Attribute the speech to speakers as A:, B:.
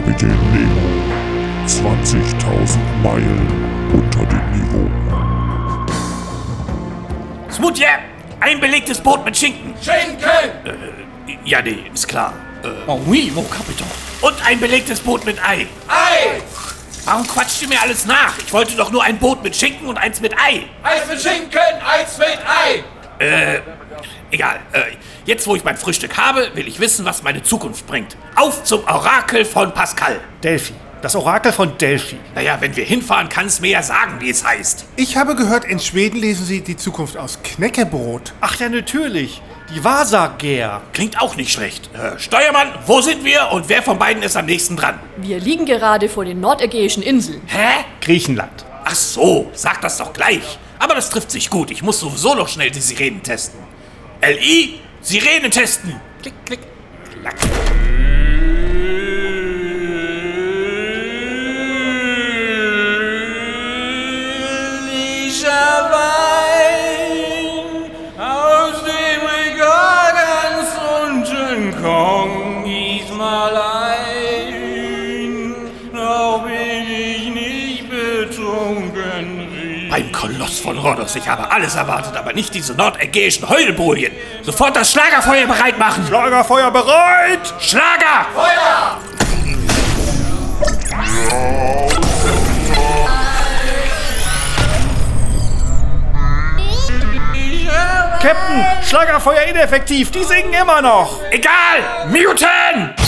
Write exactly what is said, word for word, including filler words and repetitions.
A: Kapitän Nemo. zwanzigtausend Meilen unter dem Niveau.
B: Smoothie, ein belegtes Boot mit Schinken.
C: Schinken!
B: Äh, ja, nee, ist klar. Äh,
C: Oh oui, mon Kapitän.
B: und ein belegtes Boot mit Ei.
C: Ei!
B: Warum quatscht ihr mir alles nach? Ich wollte doch nur ein Boot mit Schinken und eins mit Ei.
C: Eins mit Schinken, eins mit Ei!
B: Egal, äh, jetzt wo ich mein Frühstück habe, will ich wissen, was meine Zukunft bringt. Auf zum Orakel von Pascal.
D: Delphi. Das Orakel von Delphi.
B: Naja, wenn wir hinfahren, kann es mir ja sagen, wie es heißt.
E: Ich habe gehört, in Schweden lesen sie die Zukunft aus Knäckebrot.
D: Ach ja, natürlich. Die Wahrsager.
B: Klingt auch nicht schlecht. Äh, Steuermann, wo sind wir und wer von beiden ist am nächsten dran?
F: Wir liegen gerade vor den nordägäischen Inseln.
B: Hä?
D: Griechenland.
B: Ach so, sag das doch gleich. Aber das trifft sich gut. Ich muss sowieso noch schnell die Sirenen testen. L I, Sirenen testen. Klick, klick, klack.
C: Lischer Wein, aus dem Regal ganz unten kommt diesmal ein. Doch bin ich nicht betrunken.
B: Beim Koloss von Rhodos. Ich habe alles erwartet, aber nicht diese nordägäischen Heulbojen. Sofort das Schlagerfeuer bereit machen.
D: Lagerfeuer bereit!
B: Schlager!
C: Feuer!
D: Captain, Schlagerfeuer ineffektiv. Die singen immer noch.
B: Egal! Muten!